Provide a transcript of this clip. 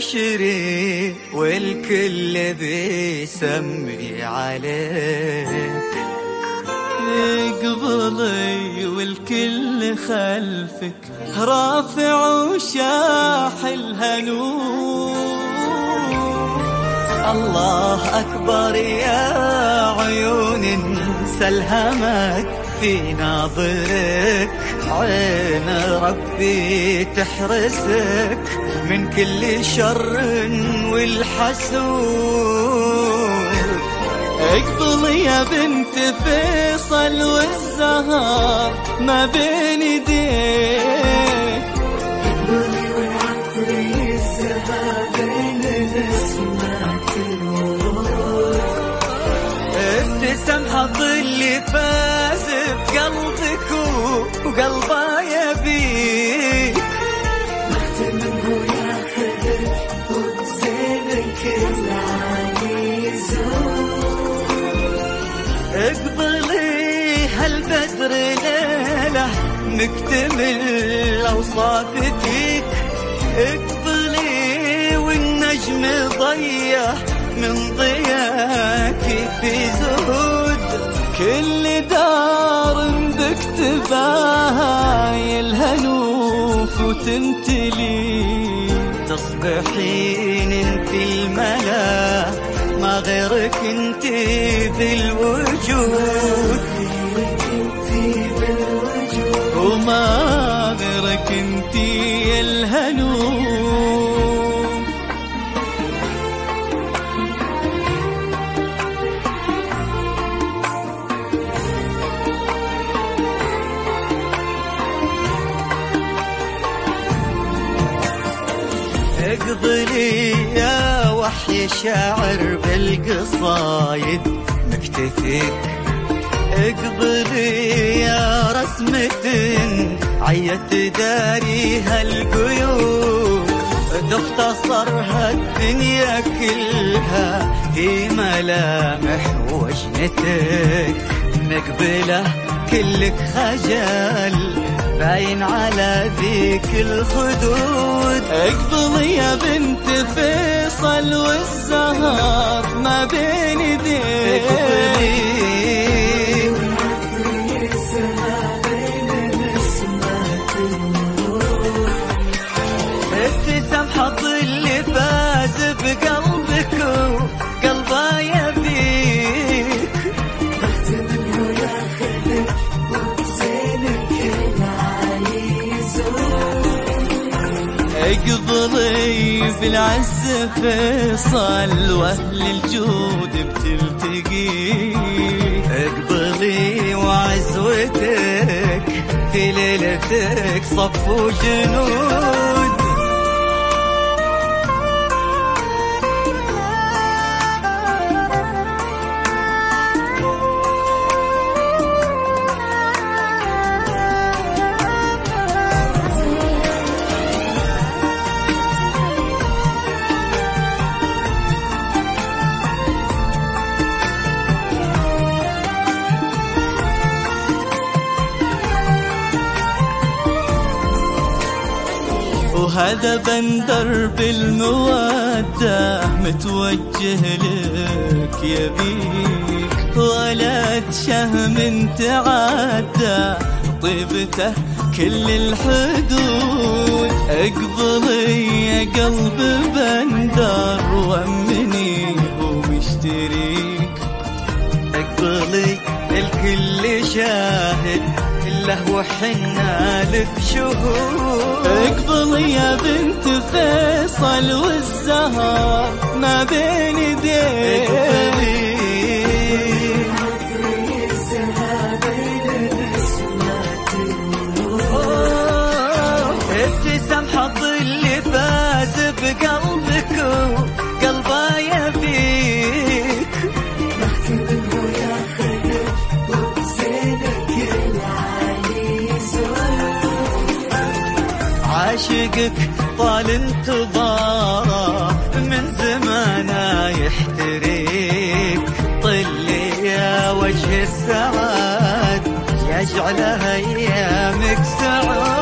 تبشري والكل بيسمي عليك. قبلي والكل خلفك رافع وشاح الهنوء. الله أكبر يا عيون انسى الهمك في ناظرك، عين ربي تحرسك من كل شر والحسود. اقبلي يا بنت فيصل والزهر ما بين ايديك. اقبلي والعطري الزهر بين نسمات الورود. ابتسم حط اللي فاز بقلبك وقلبه يبيك. مختمه ياخذك وبزينك العالي يزور. اقبلي هالبدر ليلة مكتمل أوصاف فيك. اقبلي والنجم ضيع من ضياك في زهود. كل دار بك تباهي الهنوف وتمتلي. تصبحين انت الملا ما غيرك انت بالوجود. وما غيرك انت الهنوف. اقبلي يا وحي شاعر بالقصايد مكتفيك. اقبلي يا رسمة عيت داريها القيود. تختصرها الدنيا كلها في ملامح وجنتك. مقبلة كلك خجل باين على ذيك الخدود. اقبلي يا بنت فيصل والزهر ما بين ايديك. ابتسم حط اللي فاز بقلبك وقلبه يبيك. مختمه ياخذك وبزينك العالي يزور. اقبلي بالعز فيصل واهل الجود بتلتقي. اقبلي وعزوتك في ليلتك صف وجنود. وهذا بندر بالمودة متوجه لك يبيك. ولد شهم تعدى طيبته كل الحدود. اقبلي يا قلب بندر وامني ومشتريك. اقبلي الكل شاهد له وحنا لك شهود. اقبلي يا بنت فيصل والزهر ما بين ايديك. ابتسم حظ اللي فاز بقلبك وقلبه يبيك. مختمه ياخذك وبزينك العالي يزور. عاشقك طال انتظاره من زمانه يحتريك. طلي يا وجه السعاد يجعلها ايامك سعود.